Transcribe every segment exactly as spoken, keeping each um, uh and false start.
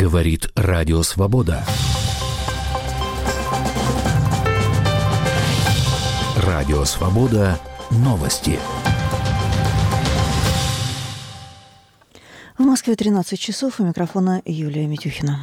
Говорит Радио Свобода. Радио Свобода. Новости. В Москве тринадцать часов. У микрофона Юлия Митюхина.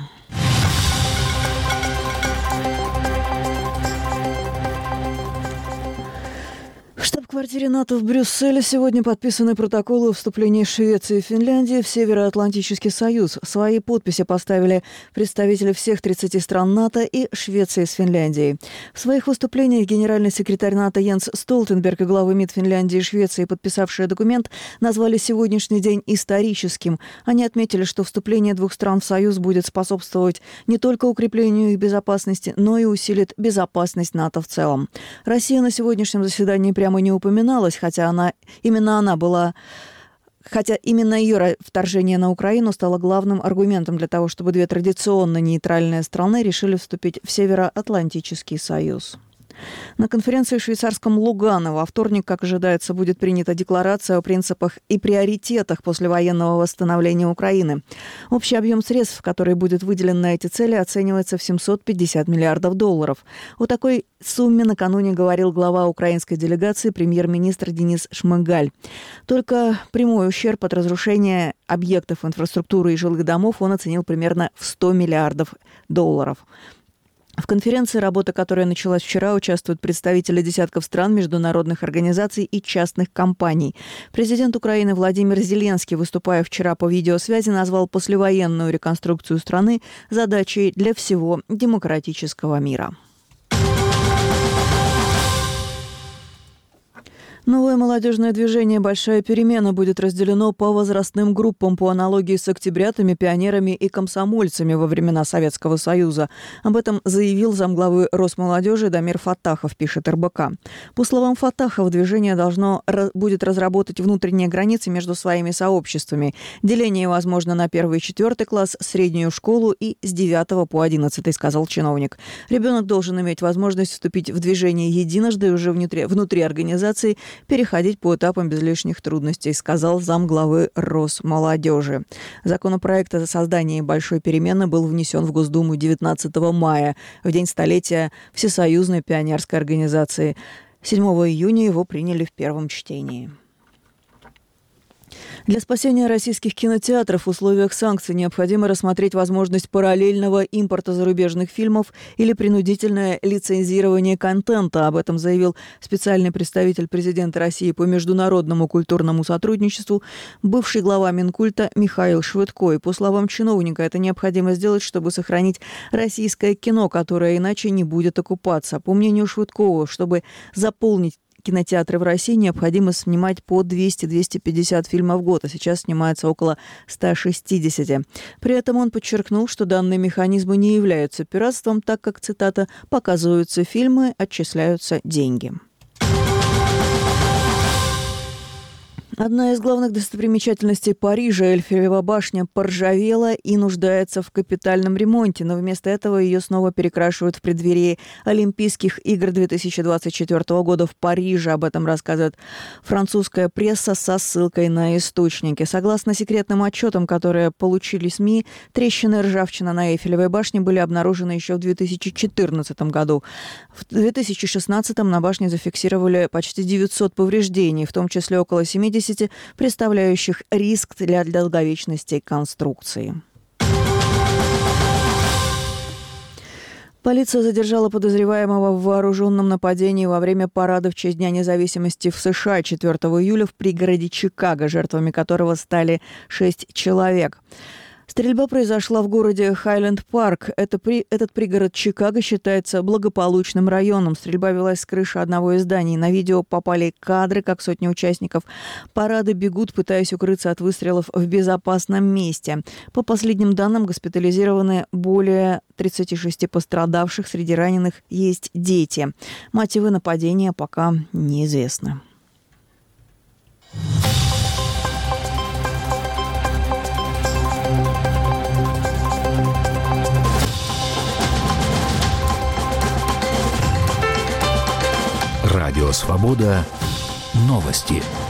В штаб-квартире НАТО в Брюсселе сегодня подписаны протоколы о вступлении Швеции и Финляндии в Североатлантический союз. Свои подписи поставили представители всех тридцати стран НАТО и Швеции с Финляндией. В своих выступлениях генеральный секретарь НАТО Йенс Столтенберг и главы МИД Финляндии и Швеции, подписавшие документ, назвали сегодняшний день историческим. Они отметили, что вступление двух стран в союз будет способствовать не только укреплению их безопасности, но и усилит безопасность НАТО в целом. Россия на сегодняшнем заседании прямо не упоминалась, хотя она, именно она была, хотя именно ее вторжение на Украину стало главным аргументом для того, чтобы две традиционно нейтральные страны решили вступить в Североатлантический союз. На конференции в швейцарском Лугано во вторник, как ожидается, будет принята декларация о принципах и приоритетах послевоенного восстановления Украины. Общий объем средств, который будет выделен на эти цели, оценивается в семьсот пятьдесят миллиардов долларов. О такой сумме накануне говорил глава украинской делегации премьер-министр Денис Шмыгаль. Только прямой ущерб от разрушения объектов инфраструктуры и жилых домов он оценил примерно в сто миллиардов долларов. В конференции, работа которой началась вчера, участвуют представители десятков стран, международных организаций и частных компаний. Президент Украины Владимир Зеленский, выступая вчера по видеосвязи, назвал послевоенную реконструкцию страны задачей для всего демократического мира. Новое молодежное движение «Большая перемена» будет разделено по возрастным группам по аналогии с октябрятами, пионерами и комсомольцами во времена Советского Союза. Об этом заявил замглавы Росмолодежи Дамир Фаттахов, пишет эр бэ ка. По словам Фаттахова, движение должно будет разработать внутренние границы между своими сообществами. Деление возможно на первый и четвертый класс, среднюю школу и с девятого по одиннадцатый, сказал чиновник. Ребенок должен иметь возможность вступить в движение единожды уже внутри, внутри организации, переходить по этапам без лишних трудностей, сказал замглавы Росмолодежи. Законопроект о создании «Большой перемены» был внесен в Госдуму девятнадцатого мая, в день столетия Всесоюзной пионерской организации. седьмого июня его приняли в первом чтении. Для спасения российских кинотеатров в условиях санкций необходимо рассмотреть возможность параллельного импорта зарубежных фильмов или принудительное лицензирование контента. Об этом заявил специальный представитель президента России по международному культурному сотрудничеству, бывший глава Минкульта Михаил Швыдко. И по словам чиновника, это необходимо сделать, чтобы сохранить российское кино, которое иначе не будет окупаться. По мнению Швыдкова, чтобы заполнить кинотеатры в России, необходимо снимать по двести - двести пятьдесят фильмов в год, а сейчас снимается около ста шестидесяти. При этом он подчеркнул, что данные механизмы не являются пиратством, так как, цитата, «показываются фильмы, отчисляются деньги». Одна из главных достопримечательностей Парижа, Эйфелева башня, поржавела и нуждается в капитальном ремонте, но вместо этого ее снова перекрашивают в преддверии Олимпийских игр две тысячи двадцать четвёртого года в Париже. Об этом рассказывает французская пресса со ссылкой на источники. Согласно секретным отчетам, которые получили СМИ, трещины и ржавчина на Эйфелевой башне были обнаружены еще в две тысячи четырнадцатом году. В две тысячи шестнадцатом на башне зафиксировали почти девятьсот повреждений, в том числе около семидесяти, представляющих риск для долговечности конструкции. Полиция задержала подозреваемого в вооруженном нападении во время парада в честь Дня независимости в США четвёртого июля в пригороде Чикаго, жертвами которого стали шесть человек. Стрельба произошла в городе Хайленд-Парк. Это при... Этот пригород Чикаго считается благополучным районом. Стрельба велась с крыши одного из зданий. На видео попали кадры, как сотни участников парада бегут, пытаясь укрыться от выстрелов в безопасном месте. По последним данным, госпитализированы более тридцати шести пострадавших. Среди раненых есть дети. Мотивы нападения пока неизвестны. Радио Свобода. Новости.